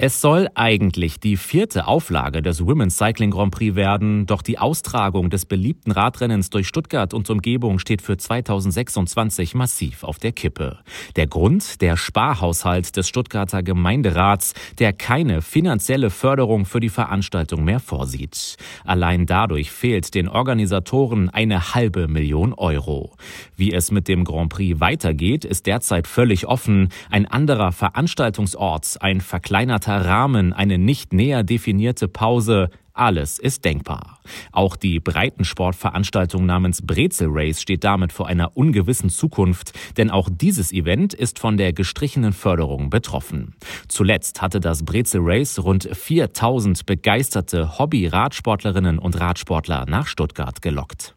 Es soll eigentlich die 4. Auflage des Women's Cycling Grand Prix werden, doch die Austragung des beliebten Radrennens durch Stuttgart und Umgebung steht für 2026 massiv auf der Kippe. Der Grund? Der Sparhaushalt des Stuttgarter Gemeinderats, der keine finanzielle Förderung für die Veranstaltung mehr vorsieht. Allein dadurch fehlt den Organisatoren eine halbe Million Euro. Wie es mit dem Grand Prix weitergeht, ist derzeit völlig offen. Ein anderer Veranstaltungsort, ein verkleinerter Rahmen, eine nicht näher definierte Pause, alles ist denkbar. Auch die Breitensportveranstaltung namens Brezel Race steht damit vor einer ungewissen Zukunft, denn auch dieses Event ist von der gestrichenen Förderung betroffen. Zuletzt hatte das Brezel Race rund 4.000 begeisterte Hobby-Radsportlerinnen und Radsportler nach Stuttgart gelockt.